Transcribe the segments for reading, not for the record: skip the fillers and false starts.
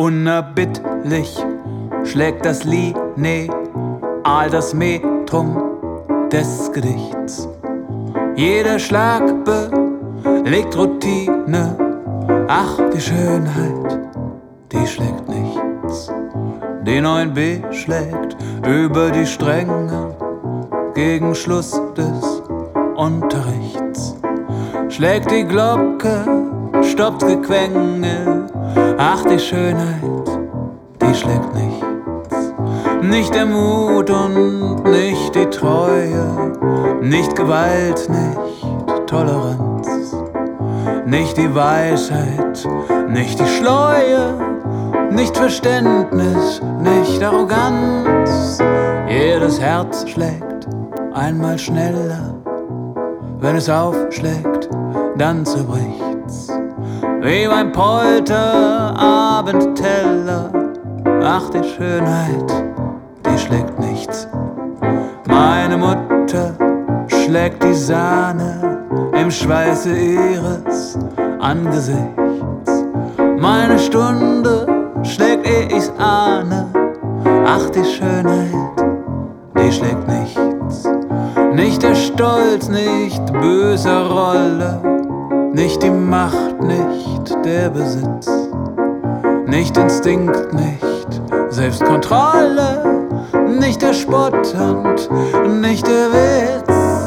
Unerbittlich schlägt das Lineal das Metrum des Gedichts. Jeder Schlag belegt Routine, ach, die Schönheit, die schlägt nichts. Die 9b schlägt über die Stränge gegen Schluss des Unterrichts. Schlägt die Glocke, stoppt Gequengel, ach, die Schönheit, die schlägt nichts. Nicht der Mut und nicht die Treue, nicht Gewalt, nicht Toleranz, nicht die Weisheit, nicht die Schleue, nicht Verständnis, nicht Arroganz. Jedes Herz schlägt einmal schneller, wenn es aufschlägt, dann zerbricht's. Wie beim Polterabendteller, ach, die Schönheit, die schlägt nichts. Meine Mutter schlägt die Sahne im Schweiße ihres Angesichts. Meine Stunde schlägt, ehe ich's ahne, ach, die Schönheit, die schlägt nichts. Nicht der Stolz, nicht böser Rolle, nicht die Macht, nicht der Besitz, nicht Instinkt, nicht Selbstkontrolle, nicht der Spott und nicht der Witz.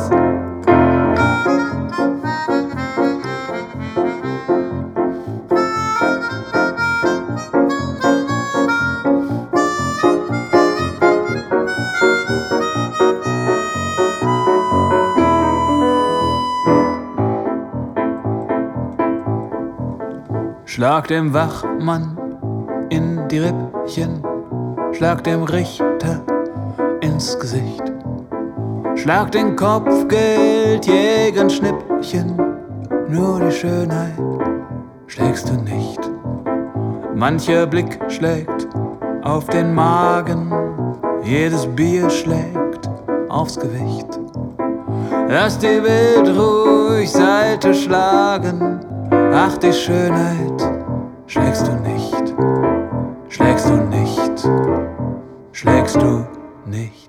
Schlag dem Wachmann in die Rippchen, schlag dem Richter ins Gesicht, schlag den Kopfgeldjägern Schnippchen, nur die Schönheit schlägst du nicht. Mancher Blick schlägt auf den Magen, jedes Bier schlägt aufs Gewicht. Lass die Welt ruhig Seite schlagen, ach, die Schönheit schlägst du nicht, schlägst du nicht, schlägst du nicht.